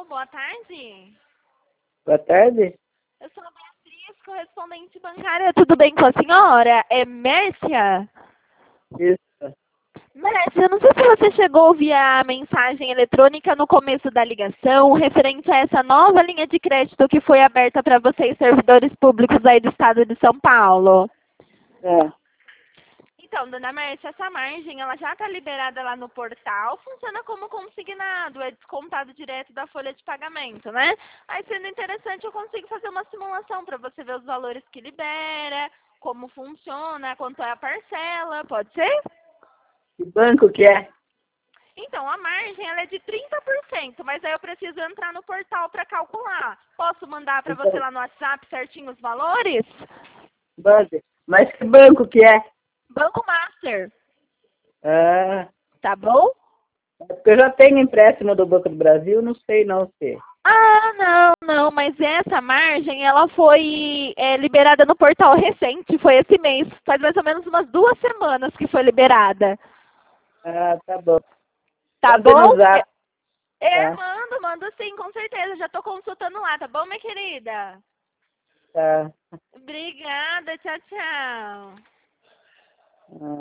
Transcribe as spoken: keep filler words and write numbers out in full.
boa tarde. Boa tarde. Eu sou a Beatriz, correspondente bancária. Tudo bem com a senhora? É Mércia? Isso. Mércia, eu não sei se você chegou a ouvir a mensagem eletrônica no começo da ligação, referente a essa nova linha de crédito que foi aberta para vocês, servidores públicos aí do estado de São Paulo. É. Então, dona Mércia, essa margem ela já está liberada lá no portal, funciona como consignado, é descontado direto da folha de pagamento, né? Aí, sendo interessante, eu consigo fazer uma simulação para você ver os valores que libera, como funciona, quanto é a parcela, pode ser? Que banco que é? Então, a margem ela é de trinta por cento, mas aí eu preciso entrar no portal para calcular. Posso mandar para você Então, lá no WhatsApp certinho os valores? mande. Mas que banco que é? Banco Master, Ah, tá bom? é porque eu já tenho empréstimo do Banco do Brasil, não sei não se. Ah, não, não, mas essa margem, ela foi é, liberada no portal recente, foi esse mês, faz mais ou menos umas duas semanas que foi liberada. Ah, tá bom. Tá Mande bom? no zap, É, é, tá? mando, mando sim, com certeza, já tô consultando lá, tá bom, minha querida? Tá. Obrigada, tchau, tchau. Ah.